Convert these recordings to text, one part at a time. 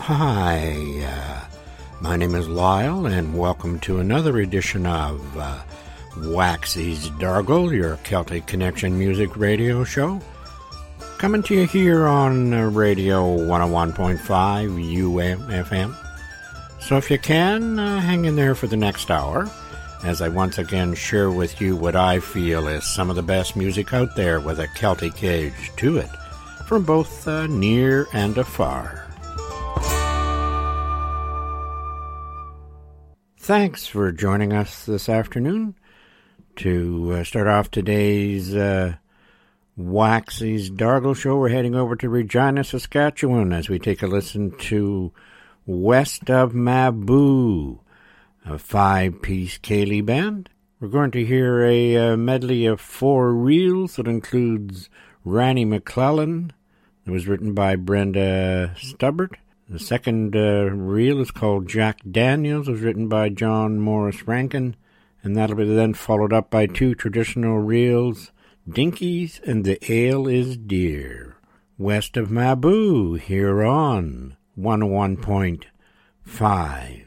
Hi, my name is Lyle, and welcome to another edition of Waxy's Dargle, your Celtic Connection music radio show. Coming to you here on Radio 101.5 UMFM. So if you can, hang in there for the next hour, as I once again share with you what I feel is some of the best music out there with a Celtic edge to it, from both near and afar. Thanks for joining us this afternoon. To start off today's Waxy's Dargle show, we're heading over to Regina, Saskatchewan, as we take a listen to West of Mabou, a five-piece Ceilidh band. We're going to hear a medley of four reels that includes Ranny McClellan. It was written by Brenda Stubbart. The second reel is called Jack Daniels. It was written by John Morris Rankin. And that'll be then followed up by two traditional reels, Dinkies and The Ale is Dear. West of Mabou, here on 101.5.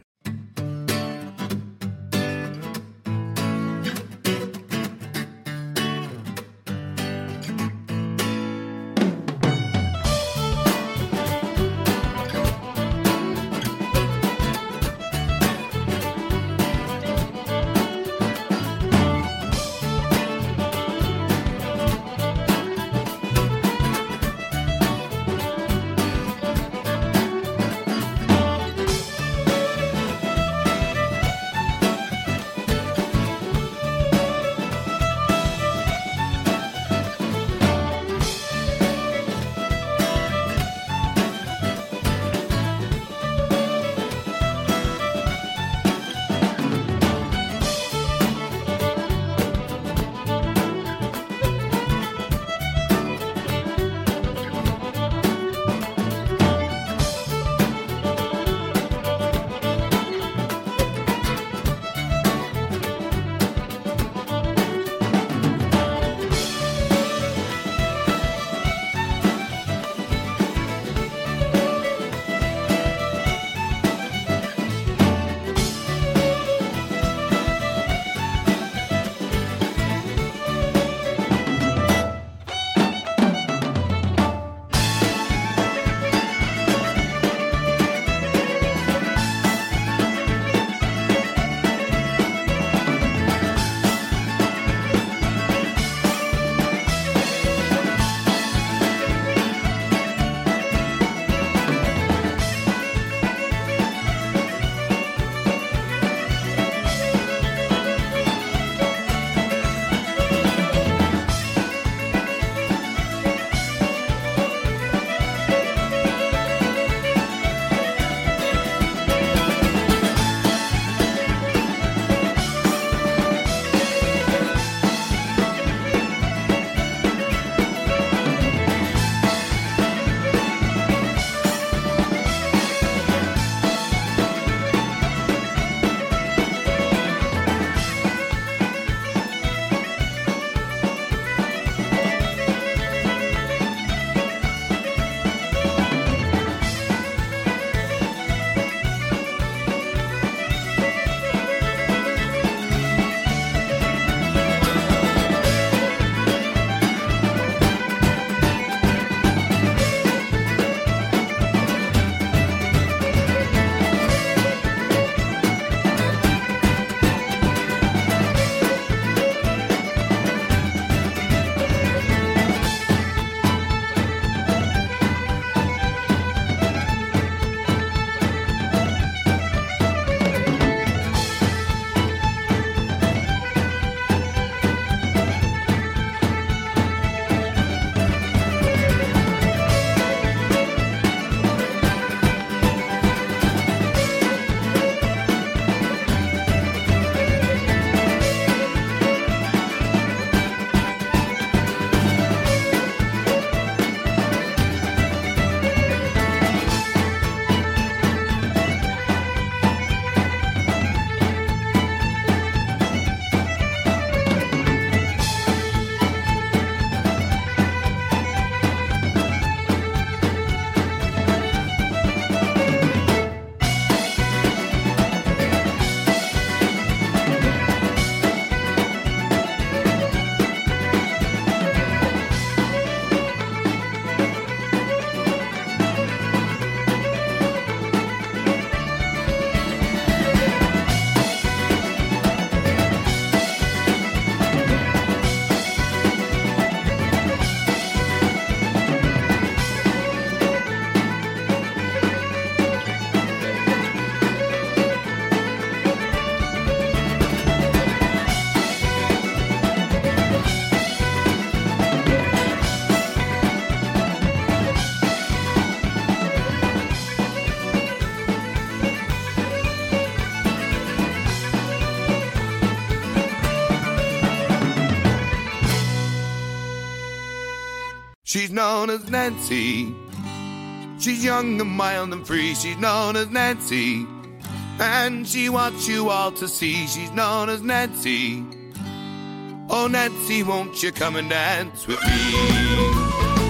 She's known as Nancy. She's young and wild and free. She's known as Nancy. And she wants you all to see. She's known as Nancy. Oh, Nancy, won't you come and dance with me?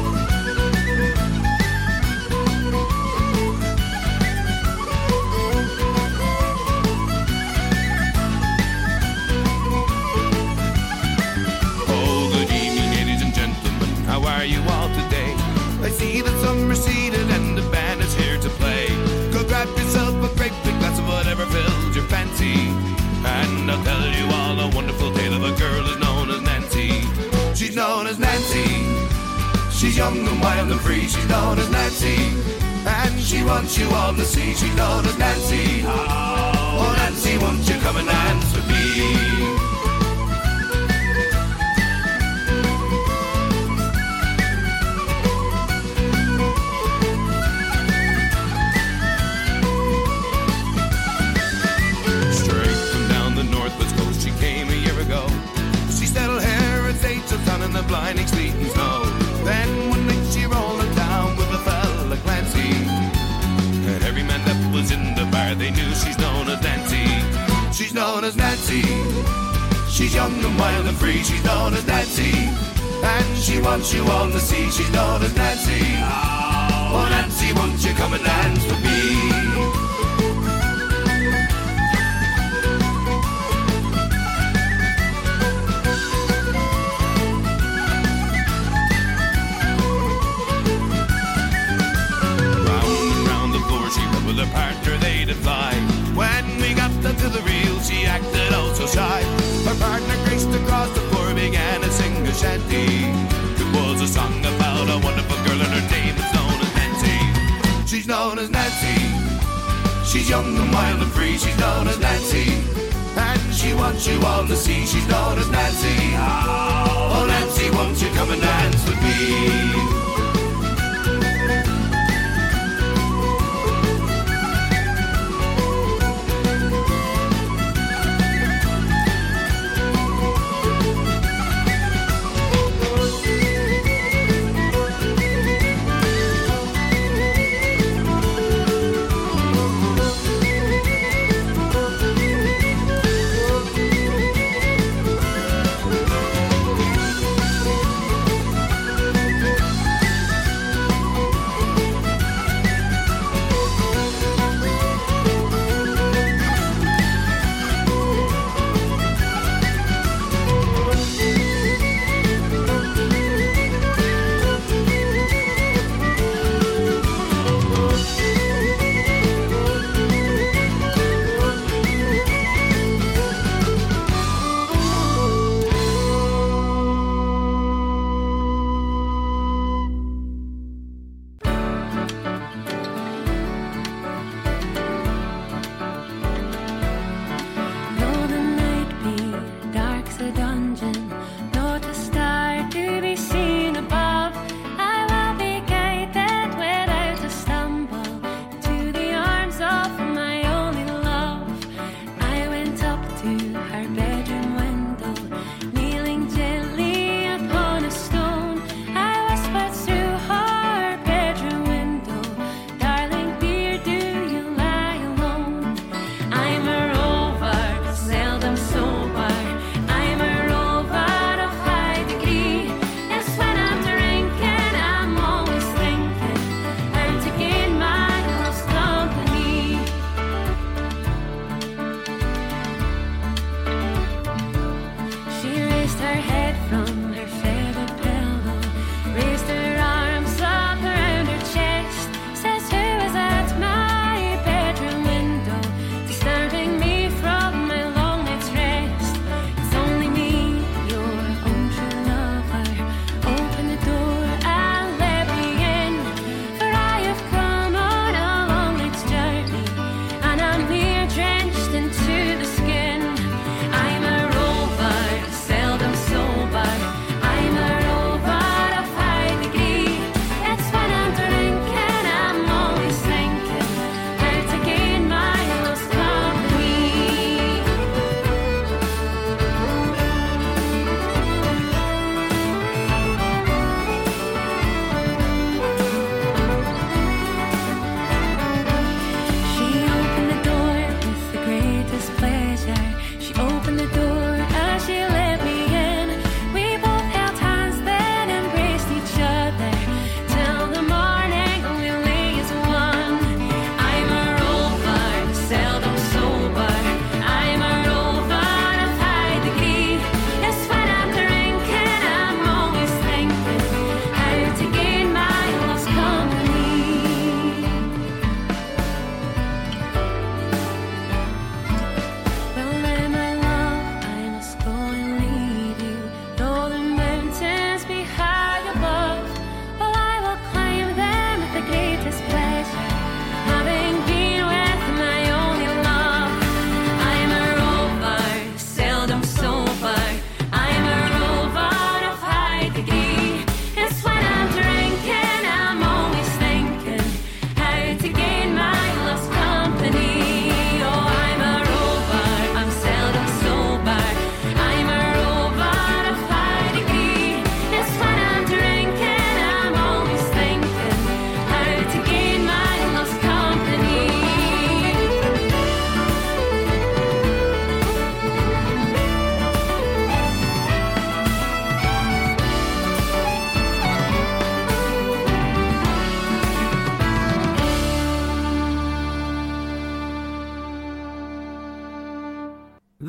How are you all today? I see the sun receded and the band is here to play. Go grab yourself a great big glass of whatever fills your fancy, and I'll tell you all a wonderful tale of a girl who's known as Nancy. She's known as Nancy. She's young and wild and free. She's known as Nancy, and she wants you all to see. She's known as Nancy. Oh, Nancy, won't you come and dance with me? In the blinding sleet and snow. Then one night she rolled in town with a fella Clancy, and every man that was in the bar, they knew she's known as Nancy. She's known as Nancy. She's young and wild and free. She's known as Nancy, and she wants you all to see. She's known as Nancy. Oh, Nancy, won't you come and dance with me? With her partner they did fly. When we got down to the reel, she acted oh so shy. Her partner graced across the floor, began to sing a shanty. It was a song about a wonderful girl, and her name is known as Nancy. She's known as Nancy. She's young and wild and free. She's known as Nancy, and she wants you all to see. She's known as Nancy. Oh, Nancy, won't you come and dance with me?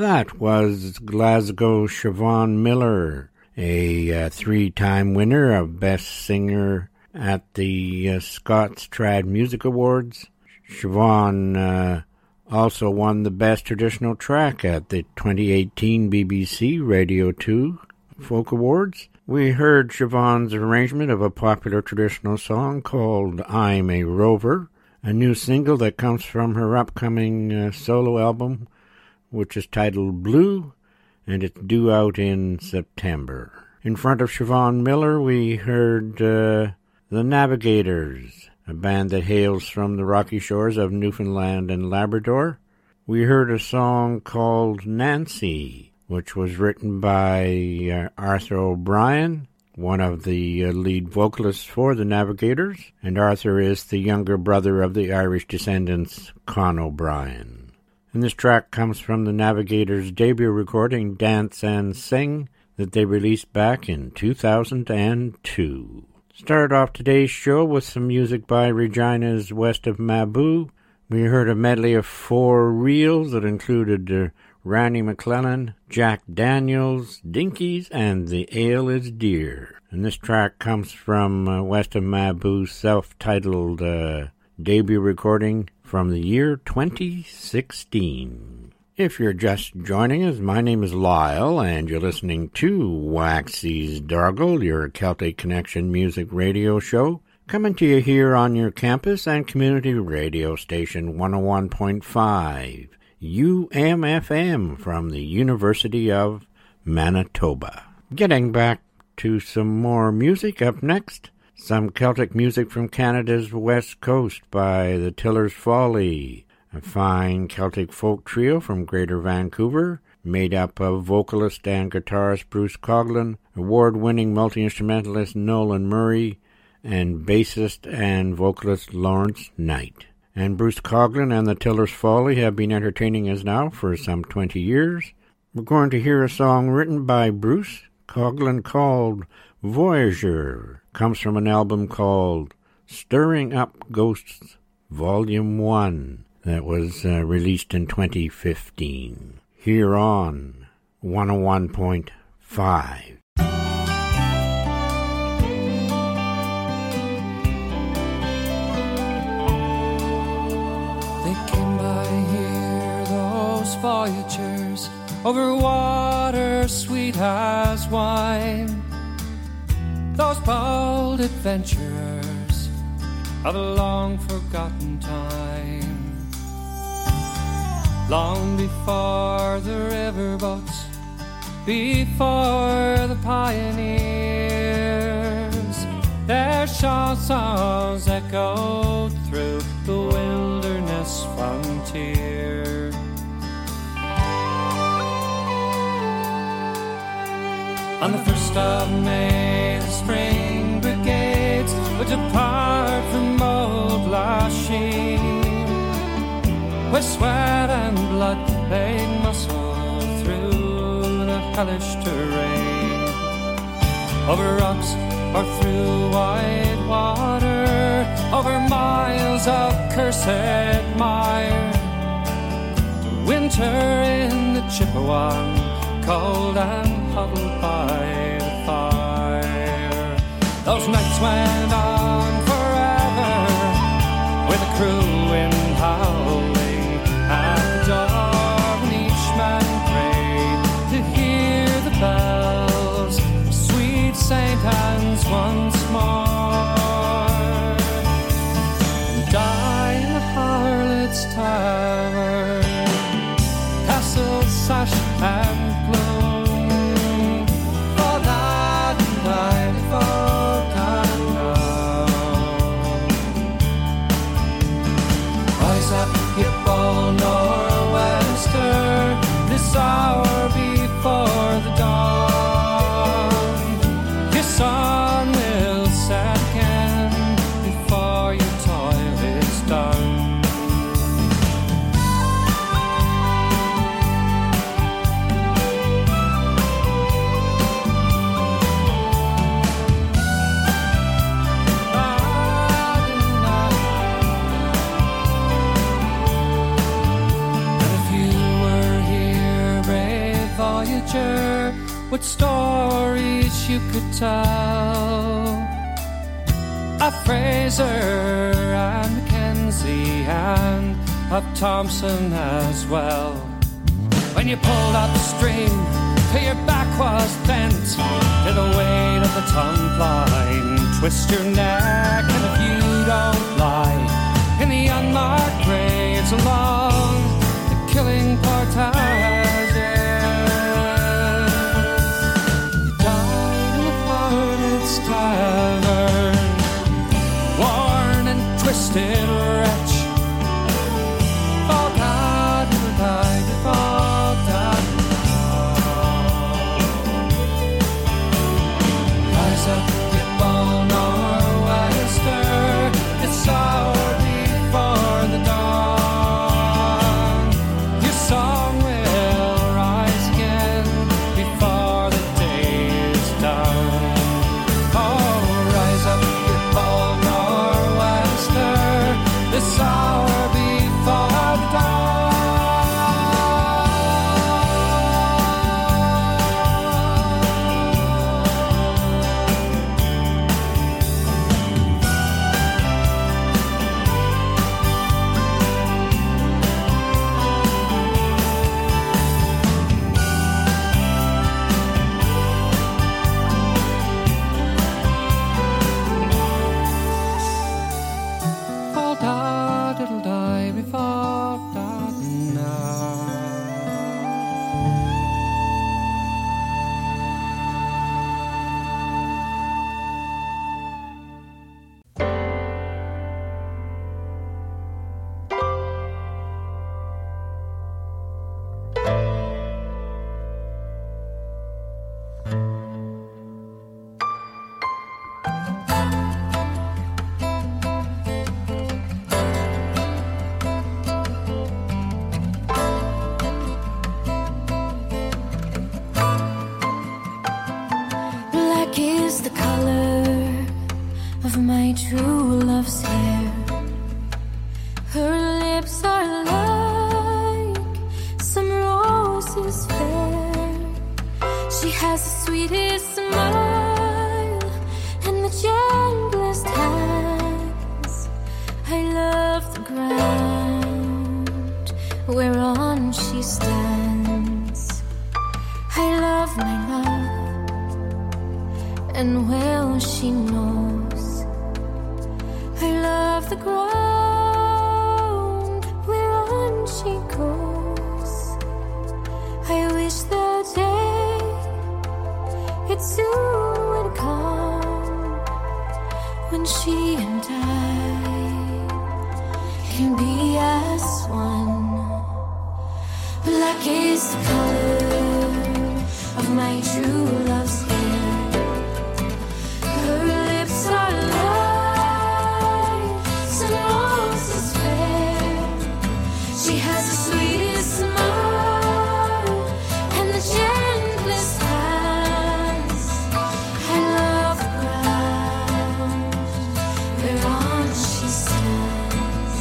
that was Glasgow Siobhan Miller, a three-time winner of Best Singer at the Scots Trad Music Awards. Siobhan also won the Best Traditional Track at the 2018 BBC Radio 2 Folk Awards. We heard Siobhan's arrangement of a popular traditional song called I'm a Rover, a new single that comes from her upcoming solo album, which is titled Blue, and it's due out in September. In front of Siobhan Miller, we heard The Navigators, a band that hails from the rocky shores of Newfoundland and Labrador. We heard a song called Nancy, which was written by Arthur O'Brien, one of the lead vocalists for the Navigators, and Arthur is the younger brother of the Irish descendants Con O'Brien. And this track comes from the Navigators' debut recording, Dance and Sing, that they released back in 2002. Started off today's show with some music by Regina's West of Mabou. We heard a medley of four reels that included Randy McClellan, Jack Daniels, Dinkies, and The Ale is Dear. And this track comes from West of Mabou's self-titled debut recording from the year 2016. If you're just joining us, my name is Lyle, and you're listening to Waxy's Dargle, your Celtic Connection music radio show, coming to you here on your campus and community radio station 101.5 UMFM from the University of Manitoba. Getting back to some more music up next, some Celtic music from Canada's West Coast by the Tiller's Folly, a fine Celtic folk trio from Greater Vancouver, made up of vocalist and guitarist Bruce Coughlin, award-winning multi-instrumentalist Nolan Murray, and bassist and vocalist Lawrence Knight. And Bruce Coughlin and the Tiller's Folly have been entertaining us now for some 20 years. We're going to hear a song written by Bruce Coughlin called Voyager. Comes from an album called Stirring Up Ghosts, Volume 1, that was released in 2015, here on 101.5. They came by here, those voyagers, over water sweet as wine. Those bold adventurers of a long-forgotten time, long before the riverboats, before the pioneers, their chansons echoed through the wilderness frontier. On the 1st of May, the spring brigades would depart from old Lachine, where sweat and blood made muscle through the hellish terrain, over rocks or through wide water, over miles of cursed mire, to winter in the Chippewa, cold and huddled by the fire. Those nights went on forever, with a cruel wind howling at the door, and each man prayed to hear the bells of sweet St. Anne's once more, and die in the harlot's tower, castle sash and plume, for that night, for that night. what stories you could tell of Fraser and Mackenzie and of Thompson as well. When you pulled out the string till your back was bent, to the weight of the tongue line twist your neck, and if you don't lie in the unmarked graves along the killing portages, you died in a hornet's tavern, worn and twisted wretch. Fall down, you died, you fall down. Rise up, you born Nor'wester, it's hour before the dawn. Your song will rise again before the day is done. Oh, rise up, you born Nor'wester, this hour before the dawn. Fall down, it'll die before dawn now. Black is the color of my true love's hair. Her lips are like some roses fair. She has the sweetest smile and the gentlest hands. I love the ground whereon she stands. I love my love, and well she knows. I love the ground whereon she goes. I wish the day it soon would come when she and I can be as one. Black is the color of my true love's hair. Her lips are like some roses fair. She has the sweetest smile and the gentlest hands. I love the ground whereon she stands.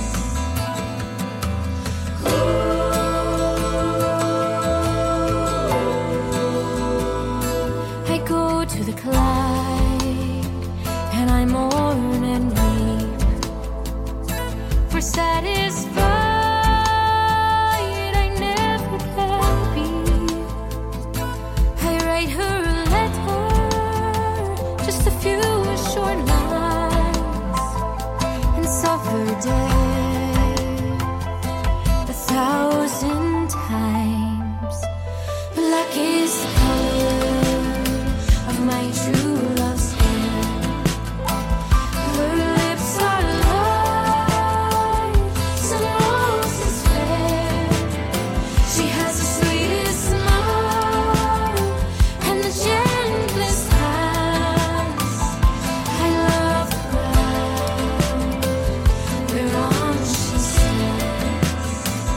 I go to the Clyde and I mourn and weep, for satisfied I never can be. I write her a letter, just a few short lines, and suffer death 1,000 times. Black is the color of my true love's hair. Her lips are like some roses fair. She has the sweetest smile and the gentlest hands. I love the ground whereon she stands.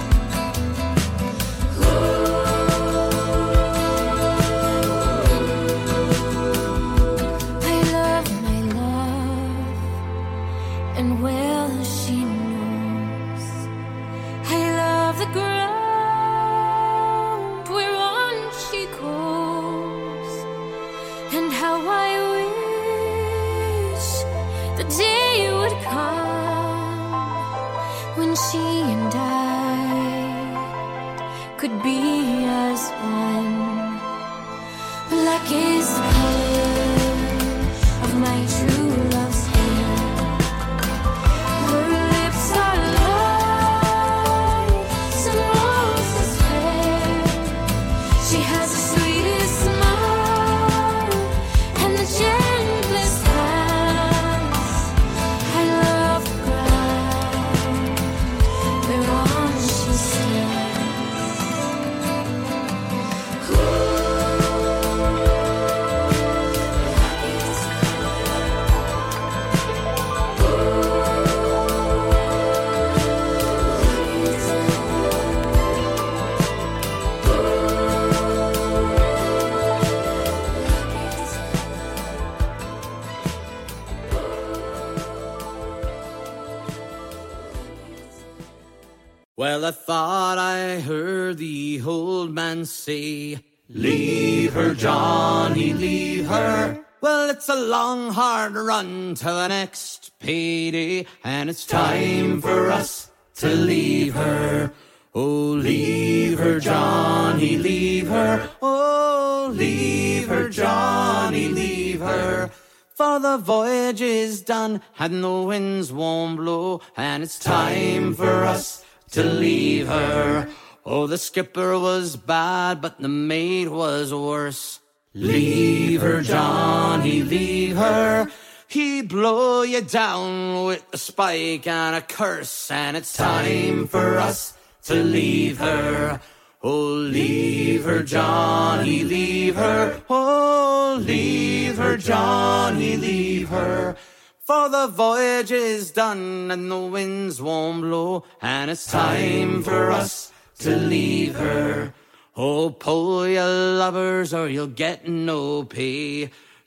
I love my love, and well she knows. I love the ground whereon she goes. day would come when she and I could be as one. Black is the color of my true love's hair. Her lips are like some roses fair. She has the sweetest smile and the gentlest hands. I love the ground whereon she stands. Ooh. Well, I thought I heard the old man say, leave her, Johnny, leave her. Well, it's a long, hard run to the next payday, and it's time for us to leave her. Oh, leave her, Johnny, leave her. Oh, leave her, Johnny, leave her. For the voyage is done, and the winds won't blow, and it's time for us to leave her. Oh, the skipper was bad, but the mate was worse. Leave her, Johnny, leave her. He blow you down with a spike and a curse, and it's time for us to leave her. Oh, leave her, Johnny, leave her. Oh, leave her, Johnny, leave her. For the voyage is done and the winds won't blow, and it's time for us to leave her. Oh, pull your lovers or you'll get no pay.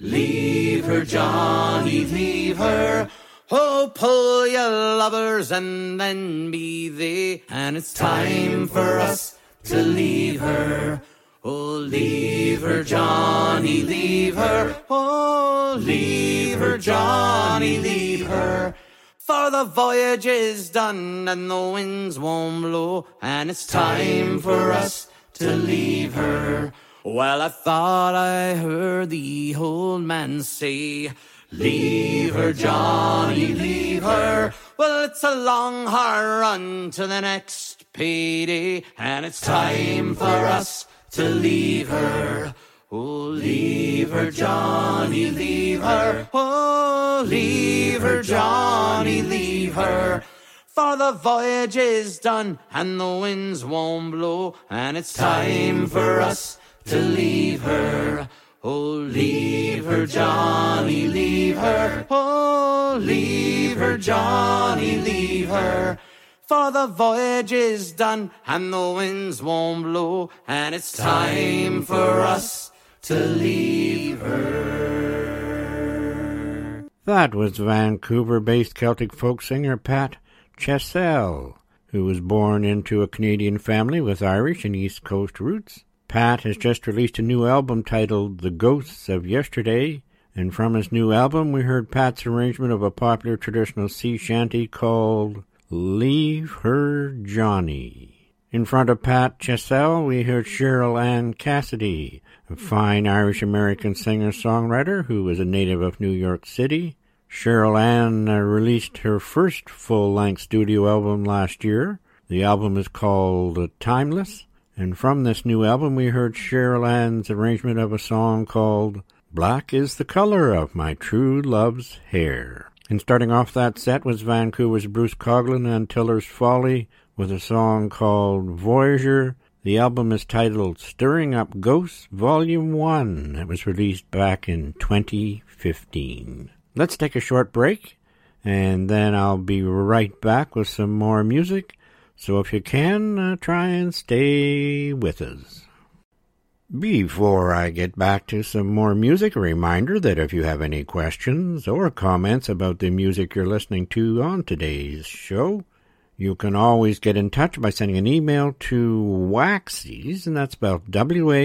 Leave her, Johnny, leave her. Oh, pull your lovers and then be they, and it's time for us to leave her. Oh, leave her, Johnny, leave her. Oh, leave her, Johnny, leave her. For the voyage is done and the winds won't blow, and it's time for us to leave her. Well, I thought I heard the old man say, leave her, Johnny, leave her. Well, it's a long, hard run to the next payday, and it's time for us to leave her. Oh, leave her, Johnny, leave her. Oh, leave her, Johnny, leave her. For the voyage is done and the winds won't blow, and it's time for us to leave her. Oh, leave her, Johnny, leave her. Oh, leave her, Johnny, leave her. For the voyage is done and the winds won't blow, and it's time for us to leave her. That was Vancouver-based Celtic folk singer Pat Chessell, who was born into a Canadian family with Irish and East Coast roots. Pat has just released a new album titled The Ghosts of Yesterday, and from his new album we heard Pat's arrangement of a popular traditional sea shanty called Leave Her, Johnny. In front of Pat Chessell, we heard Cheryl Ann Cassidy, a fine Irish-American singer-songwriter who is a native of New York City. Cheryl Ann released her first full-length studio album last year. The album is called Timeless, and from this new album we heard Cheryl Ann's arrangement of a song called Black is the Color of My True Love's Hair. And starting off that set was Vancouver's Bruce Coughlin and Tiller's Folly with a song called Voyager. The album is titled Stirring Up Ghosts Volume 1. It was released back in 2015. Let's take a short break, and then I'll be right back with some more music. So if you can, try and stay with us. Before I get back to some more music, a reminder that if you have any questions or comments about the music you're listening to on today's show, you can always get in touch by sending an email to Waxies, and that's spelled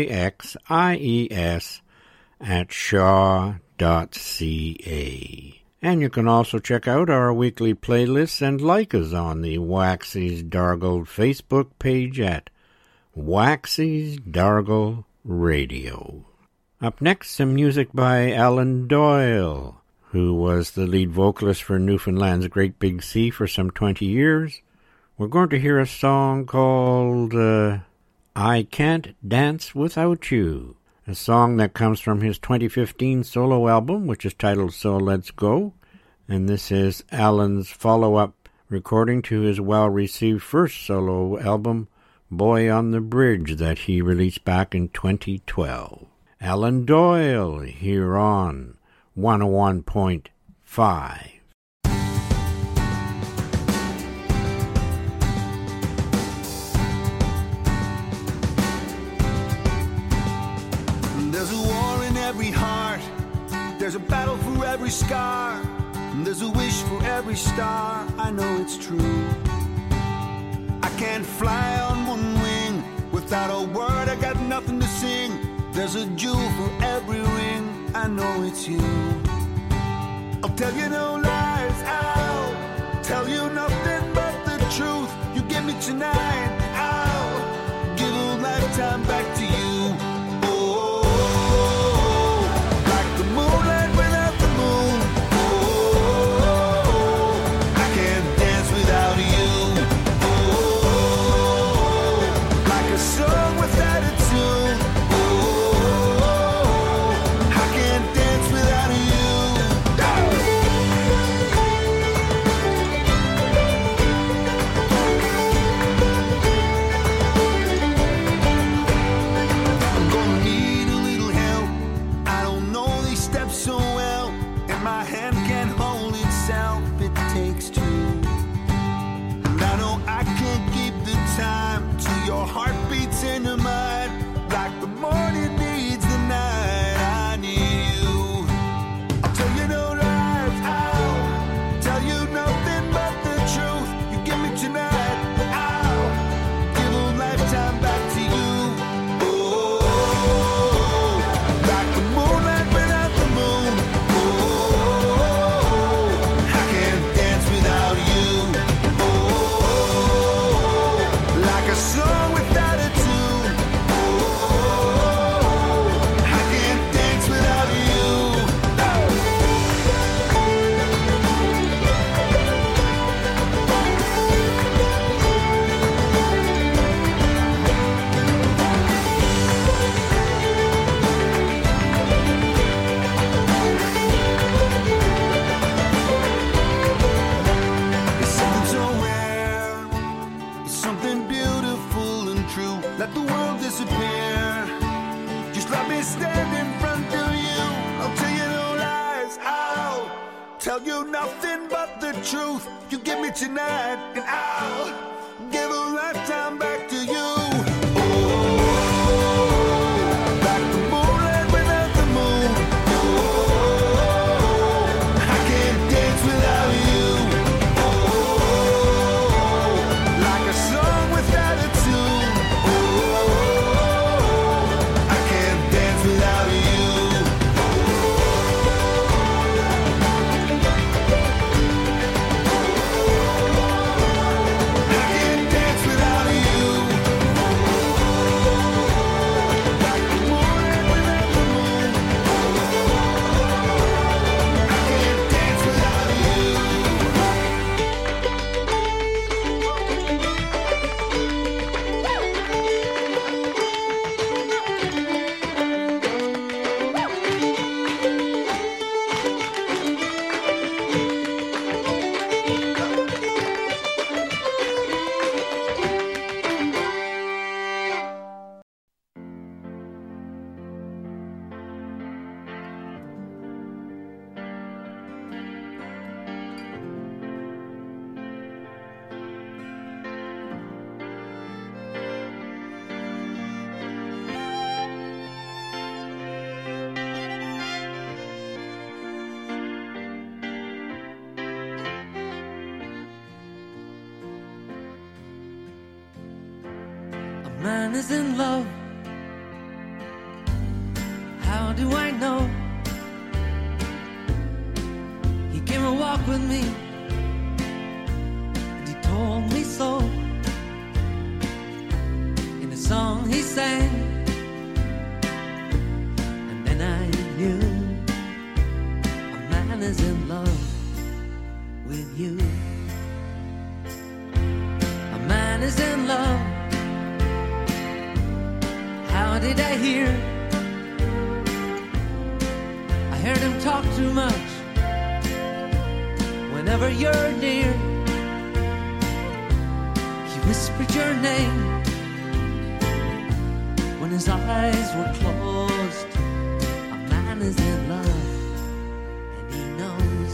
WAXIES, @shaw.ca. And you can also check out our weekly playlists and like us on the Waxy's Dargle Facebook page at Waxy's Dargle Radio. Up next, some music by Alan Doyle, who was the lead vocalist for Newfoundland's Great Big Sea for some 20 years. We're going to hear a song called I Can't Dance Without You, a song that comes from his 2015 solo album, which is titled So Let's Go, and this is Alan's follow-up recording to his well-received first solo album, Boy on the Bridge, that he released back in 2012. Alan Doyle here on 101.5. There's a war in every heart, there's a battle for every scar, there's a wish for every star, I know it's true. I can't fly on one wing, without a word I got nothing to sing. There's a jewel for every ring, I know it's you. I'll tell you no lies, I'll tell you nothing but the truth. You give me tonight, I'll give a lifetime back to you. Man is in love. How do I know? He came walk with me, and he told me so. In a song he sang, and then I knew a man is in love with you. A man is in love. How did I hear? I heard him talk too much. Whenever you're near, he whispered your name. When his eyes were closed, a man is in love, and he knows.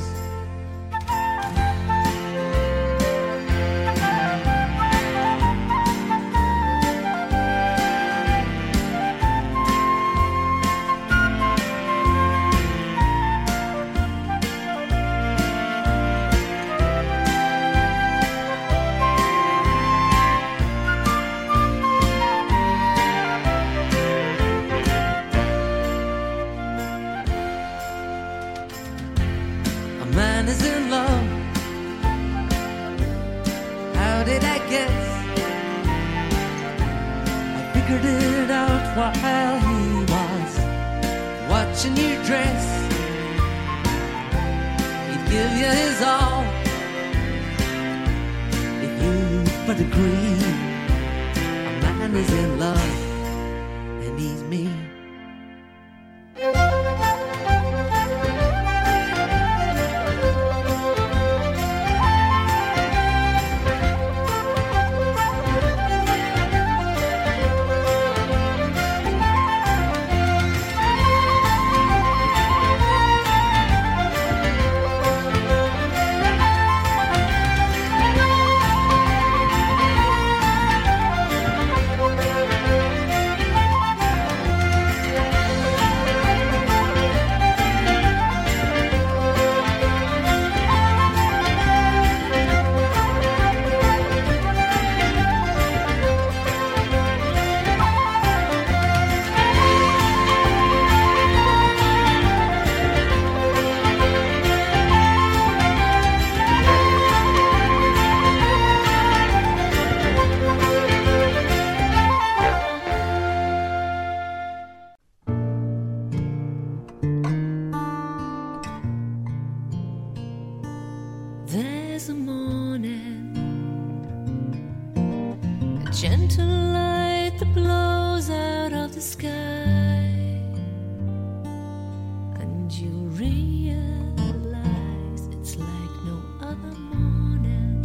While he was watching you dress, he'd give you his all if you but agree. A man is in love, and he's me. There's a morning, a gentle light that blows out of the sky, and you realize it's like no other morning.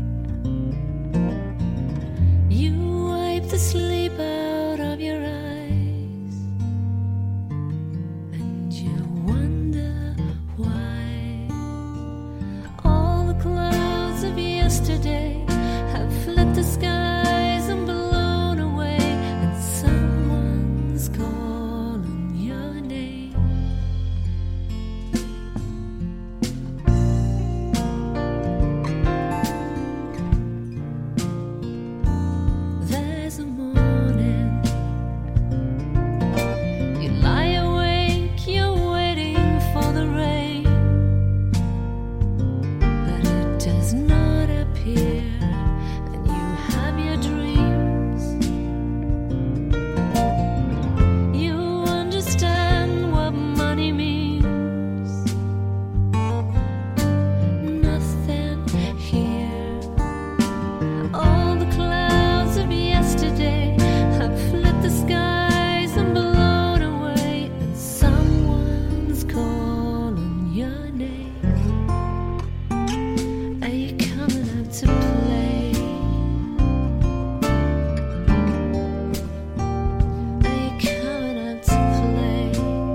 You wipe the sleep out of your eyes, and you wonder why. Clouds of yesterday have fled the skies and blown away, and someone's calling your name. There's a morning, you lie awake, you're waiting for the rain. Does not appear, and you have your dreams. You understand what money means. Nothing here. All the clouds of yesterday have fled the skies and blown away, and someone's calling your name. To play, are you coming out to play?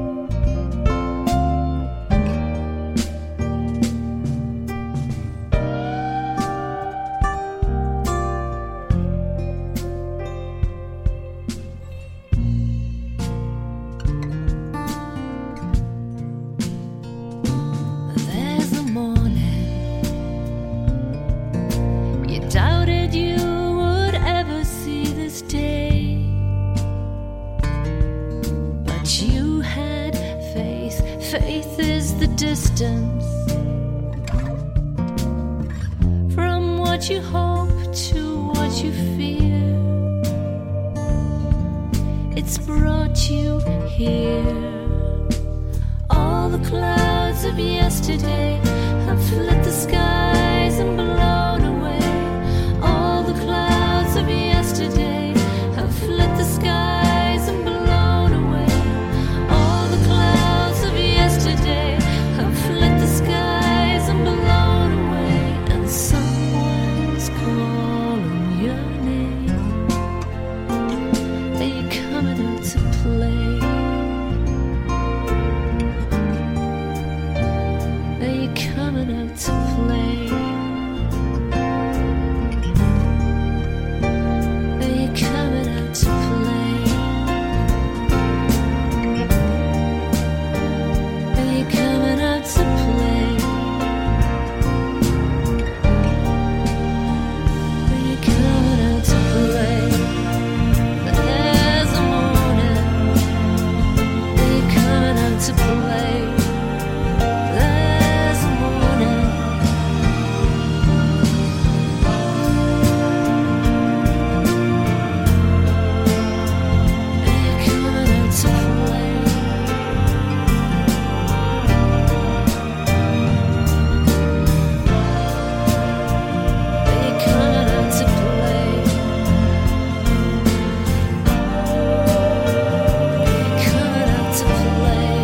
There's a morning, you doubted you would ever see this day, but you had faith. Faith is the distance what you hope to what you fear. It's brought you here. All the clouds of yesterday have fled the skies and blown away. All the clouds of yesterday have fled the skies and blown away. All the clouds of yesterday have fled the skies and blown away. And someone's calling your name. Are you coming out to play? Are you coming out to play? Are you coming out to play? Are you coming out to play? Are you coming out to play? There's a morning. Are you coming out to play? There's a morning. Are you coming out to play? Are you coming out to play? Are you coming out to play?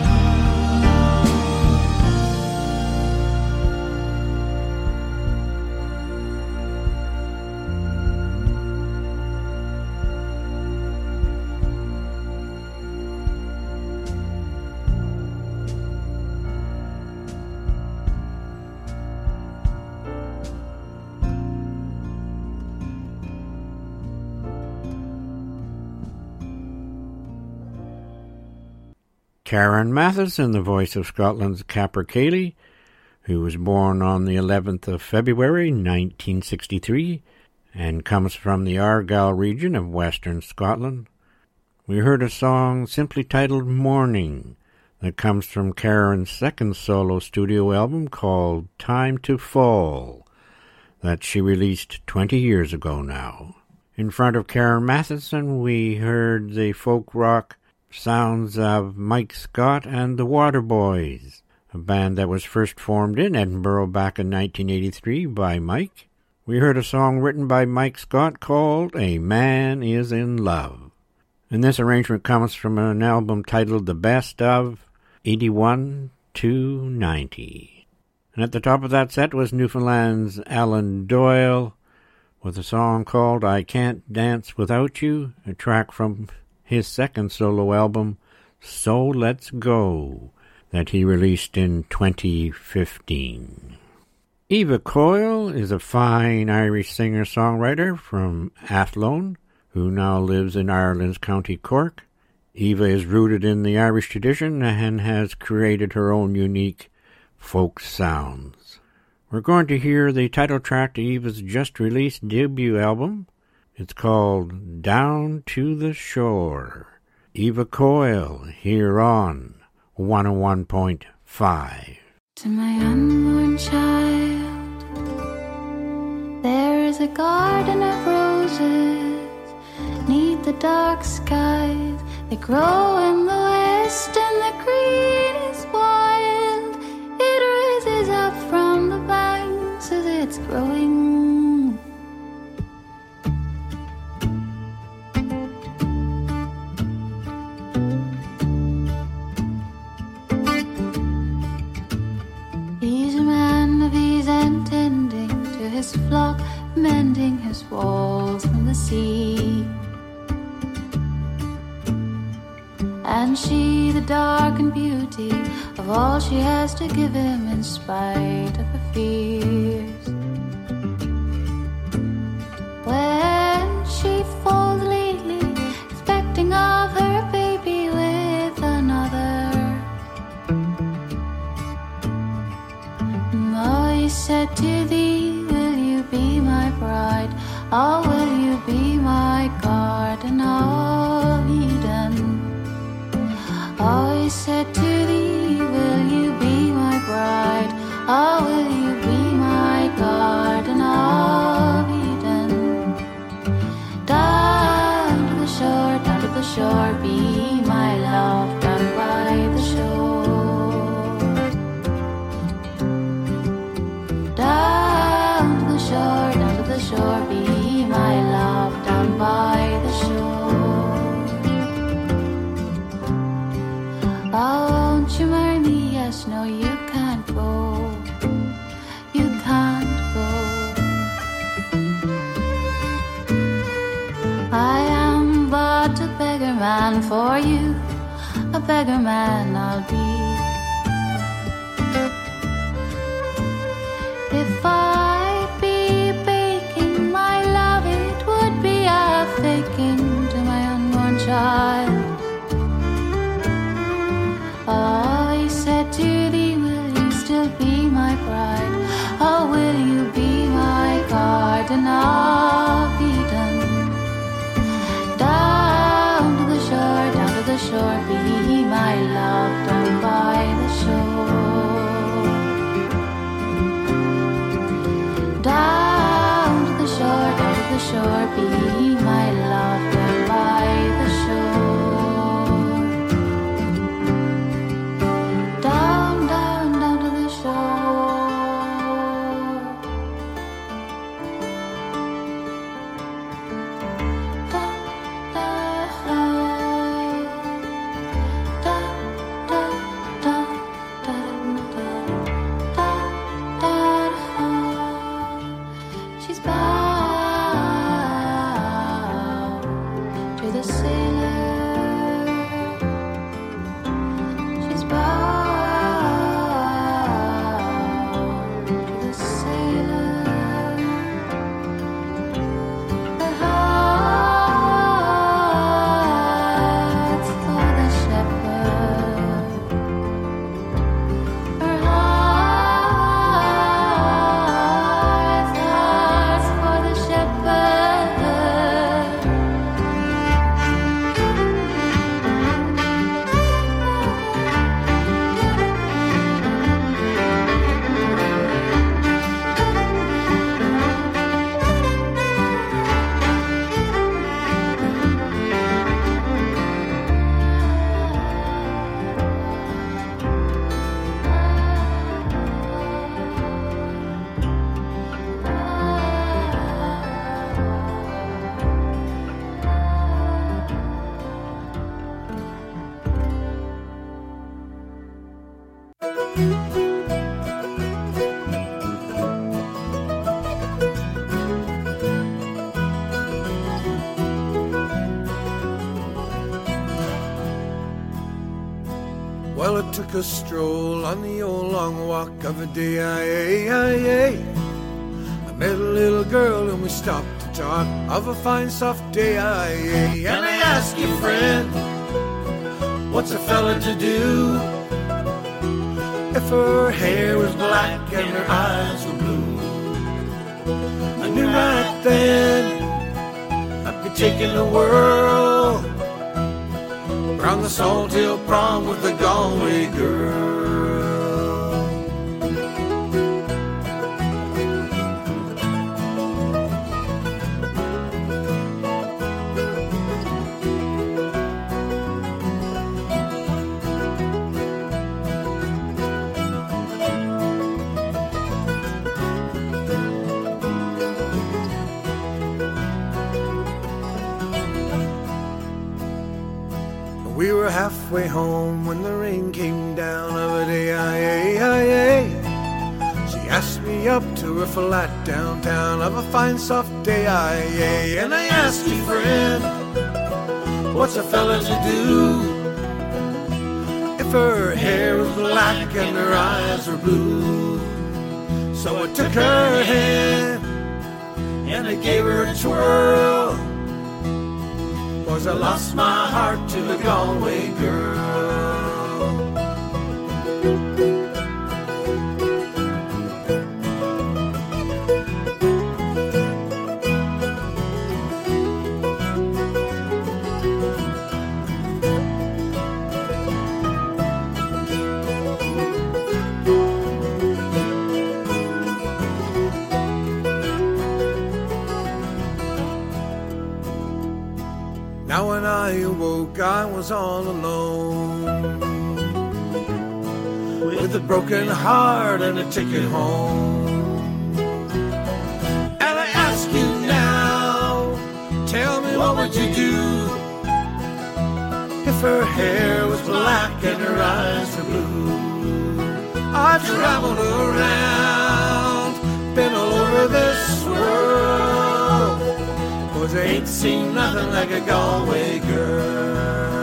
Karen Matheson, the voice of Scotland's Capercaillie, who was born on the 11th of February 1963 and comes from the Argyll region of western Scotland. We heard a song simply titled Morning that comes from Karen's second solo studio album called Time to Fall that she released 20 years ago now. In front of Karen Matheson, we heard the folk rock sounds of Mike Scott and the Waterboys, a band that was first formed in Edinburgh back in 1983 by Mike. We heard a song written by Mike Scott called A Man Is in Love. And this arrangement comes from an album titled The Best of 81 to 90. And at the top of that set was Newfoundland's Alan Doyle with a song called I Can't Dance Without You, a track from his second solo album, So Let's Go, that he released in 2015. Eva Coyle is a fine Irish singer-songwriter from Athlone, who now lives in Ireland's County Cork. Eva is rooted in the Irish tradition and has created her own unique folk sounds. We're going to hear the title track to Eva's just-released debut album. It's called Down to the Shore. Eva Coyle here on 101.5. To my unborn child, there is a garden of roses 'neath the dark skies. They grow in the west and the green is wild. It rises up from the banks as it's growing. He's a man of ease and tending to his flock, mending his walls from the sea. And she, the darkened beauty of all she has to give him in spite of her fears. When she falls lately, expecting of her baby with another, I said to thee, will you be my bride? Oh, will you be my garden of Eden? I said to thee, will you be my bride? Oh, will you be my garden of and for you a beggar man I'll be. If I'd be baking my love, it would be a faking to my unborn child. I said to thee, will you still be my bride? Oh, will you be my garden of Eden? Down to the shore, be my love, down by the shore. Down to the shore, be my love, down by the shore. Down, down, down to the shore. Down, she's bound to the sailor. She's bound to the sailor. Her heart's for the shepherd. Her heart's for the shepherd. Well, it took a stroll on the old long walk of a day. I met a little girl and we stopped to talk of a fine soft day. And I asked you, friend, what's a fella to do if her hair was black and her eyes were blue? I knew right then I'd be taking the world round the Salt Hill prom with the Galway girl. We were halfway home when the rain came down of a day. She asked me up to her flat downtown of a fine soft day. And I asked you, friend, what's a fella to do if her hair was black and her eyes were blue? So I took her hand and I gave her a twirl, 'cause I lost my heart to the Galway girl. Now when I awoke, I was all alone, with a broken heart and a ticket home. And I ask you now, tell me what would you do if her hair was black and her eyes were blue? I've traveled around, been all over this world, 'cause I ain't seen nothing like a Galway girl.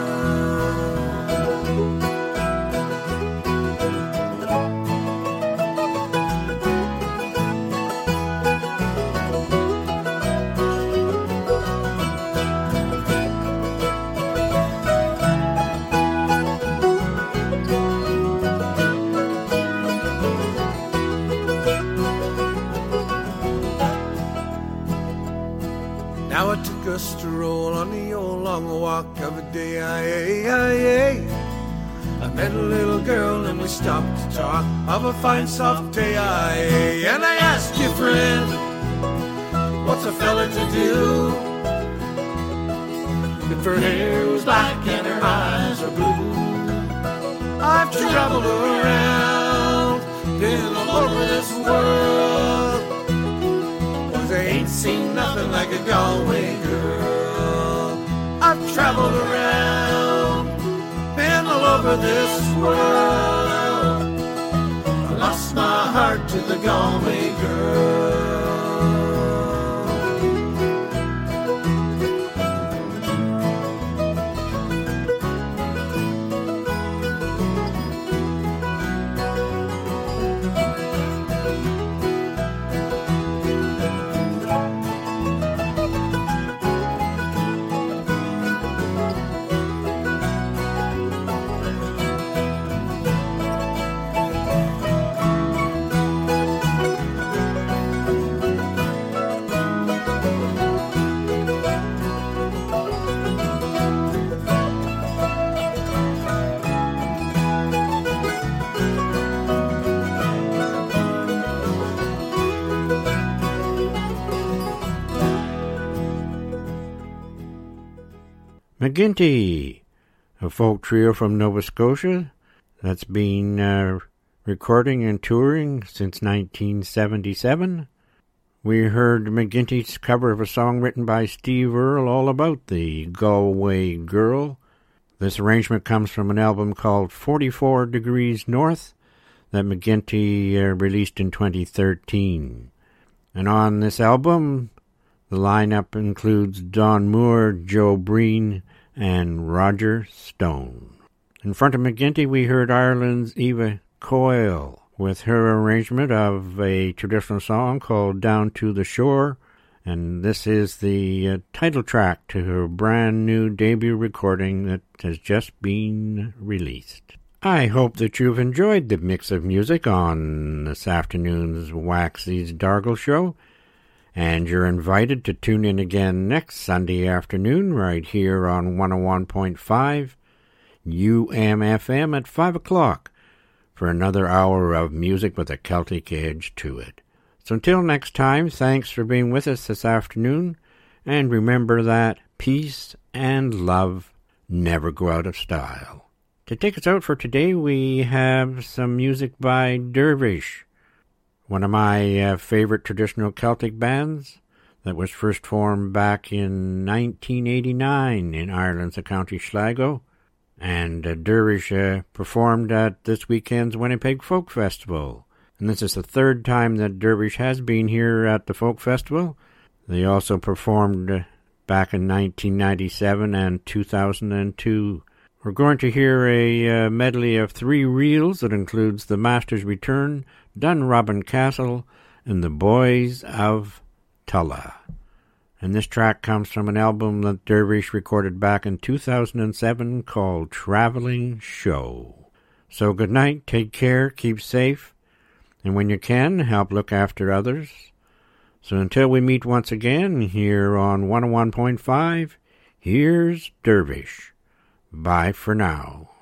Now I took a stroll on the old long walk of a day. I met a little girl and we stopped to talk of a fine soft day. And I asked you, friend, what's a fella to do if her hair was black and her eyes are blue? I've traveled around, been all over this world, but I ain't seen nothing like a Galway girl. I've traveled around, been all over this world, I lost my heart to the Galway girl. McGinty, a folk trio from Nova Scotia that's been recording and touring since 1977. We heard McGinty's cover of a song written by Steve Earle all about the Galway Girl. This arrangement comes from an album called 44 Degrees North that McGinty released in 2013. And on this album, the lineup includes Don Moore, Joe Breen, and Roger Stone. In front of McGinty, we heard Ireland's Eva Coyle with her arrangement of a traditional song called Down to the Shore, and this is the title track to her brand new debut recording that has just been released. I hope that you've enjoyed the mix of music on this afternoon's Waxy's Dargle Show, and you're invited to tune in again next Sunday afternoon right here on 101.5 UMFM at 5 o'clock for another hour of music with a Celtic edge to it. So until next time, thanks for being with us this afternoon, and remember that peace and love never go out of style. To take us out for today, we have some music by Dervish, one of my favorite traditional Celtic bands that was first formed back in 1989 in Ireland's County Sligo. And Dervish performed at this weekend's Winnipeg Folk Festival. And this is the third time that Dervish has been here at the Folk Festival. They also performed back in 1997 and 2002. We're going to hear a medley of three reels that includes The Master's Return, Dunrobin Castle, and The Boys of Tulla. And this track comes from an album that Dervish recorded back in 2007 called Traveling Show. So good night, take care, keep safe, and when you can, help look after others. So until we meet once again here on 101.5, here's Dervish. Bye for now.